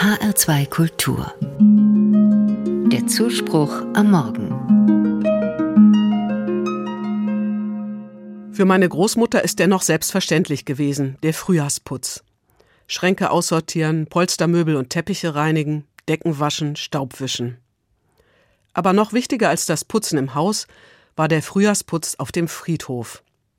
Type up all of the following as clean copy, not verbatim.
HR2 Kultur. Der Zuspruch am Morgen. Für meine Großmutter ist dennoch selbstverständlich gewesen, der Frühjahrsputz. Schränke aussortieren, Polstermöbel und Teppiche reinigen, Decken waschen, Staub wischen. Aber noch wichtiger als das Putzen im Haus war der Frühjahrsputz auf dem Friedhof.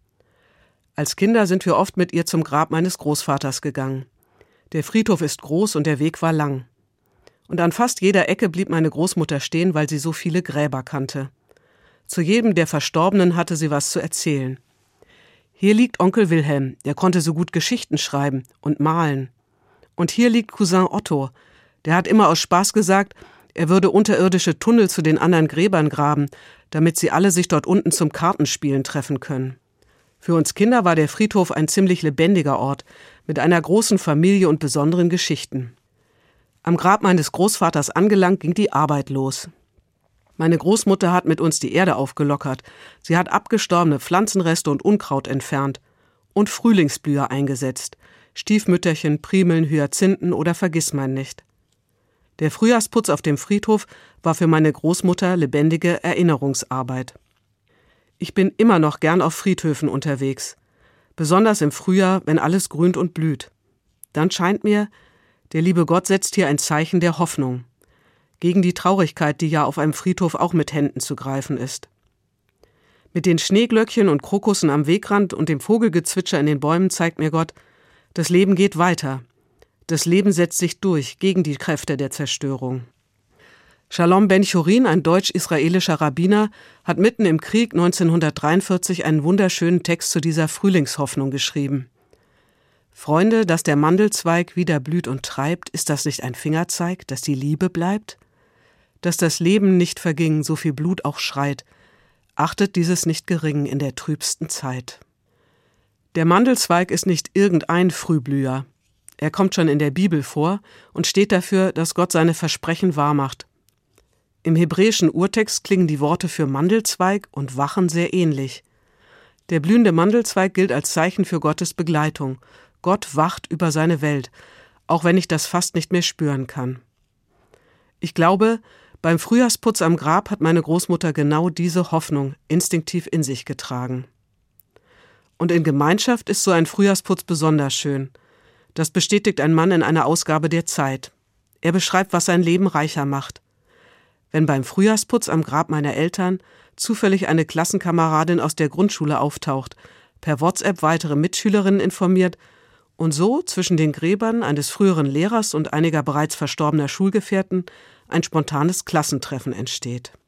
Als Kinder sind wir oft mit ihr zum Grab meines Großvaters gegangen. Der Friedhof ist groß und der Weg war lang. Und an fast jeder Ecke blieb meine Großmutter stehen, weil sie so viele Gräber kannte. Zu jedem der Verstorbenen hatte sie was zu erzählen. Hier liegt Onkel Wilhelm, der konnte so gut Geschichten schreiben und malen. Und hier liegt Cousin Otto, der hat immer aus Spaß gesagt, er würde unterirdische Tunnel zu den anderen Gräbern graben, damit sie alle sich dort unten zum Kartenspielen treffen können. Für uns Kinder war der Friedhof ein ziemlich lebendiger Ort, mit einer großen Familie und besonderen Geschichten. Am Grab meines Großvaters angelangt, ging die Arbeit los. Meine Großmutter hat mit uns die Erde aufgelockert. Sie hat abgestorbene Pflanzenreste und Unkraut entfernt und Frühlingsblüher eingesetzt. Stiefmütterchen, Primeln, Hyazinthen oder Vergissmeinnicht. Der Frühjahrsputz auf dem Friedhof war für meine Großmutter lebendige Erinnerungsarbeit. Ich bin immer noch gern auf Friedhöfen unterwegs. Besonders im Frühjahr, wenn alles grünt und blüht. Dann scheint mir, der liebe Gott setzt hier ein Zeichen der Hoffnung. Gegen die Traurigkeit, die ja auf einem Friedhof auch mit Händen zu greifen ist. Mit den Schneeglöckchen und Krokussen am Wegrand und dem Vogelgezwitscher in den Bäumen zeigt mir Gott, das Leben geht weiter. Das Leben setzt sich durch gegen die Kräfte der Zerstörung. Shalom Ben-Chorin, ein deutsch-israelischer Rabbiner, hat mitten im Krieg 1943 einen wunderschönen Text zu dieser Frühlingshoffnung geschrieben. Freunde, dass der Mandelzweig wieder blüht und treibt, ist das nicht ein Fingerzeig, dass die Liebe bleibt? Dass das Leben nicht verging, so viel Blut auch schreit, achtet dieses nicht gering in der trübsten Zeit. Der Mandelzweig ist nicht irgendein Frühblüher. Er kommt schon in der Bibel vor und steht dafür, dass Gott seine Versprechen wahrmacht. Im hebräischen Urtext klingen die Worte für Mandelzweig und Wachen sehr ähnlich. Der blühende Mandelzweig gilt als Zeichen für Gottes Begleitung. Gott wacht über seine Welt, auch wenn ich das fast nicht mehr spüren kann. Ich glaube, beim Frühjahrsputz am Grab hat meine Großmutter genau diese Hoffnung instinktiv in sich getragen. Und in Gemeinschaft ist so ein Frühjahrsputz besonders schön. Das bestätigt ein Mann in einer Ausgabe der Zeit. Er beschreibt, was sein Leben reicher macht. Wenn beim Frühjahrsputz am Grab meiner Eltern zufällig eine Klassenkameradin aus der Grundschule auftaucht, per WhatsApp weitere Mitschülerinnen informiert und so zwischen den Gräbern eines früheren Lehrers und einiger bereits verstorbener Schulgefährten ein spontanes Klassentreffen entsteht.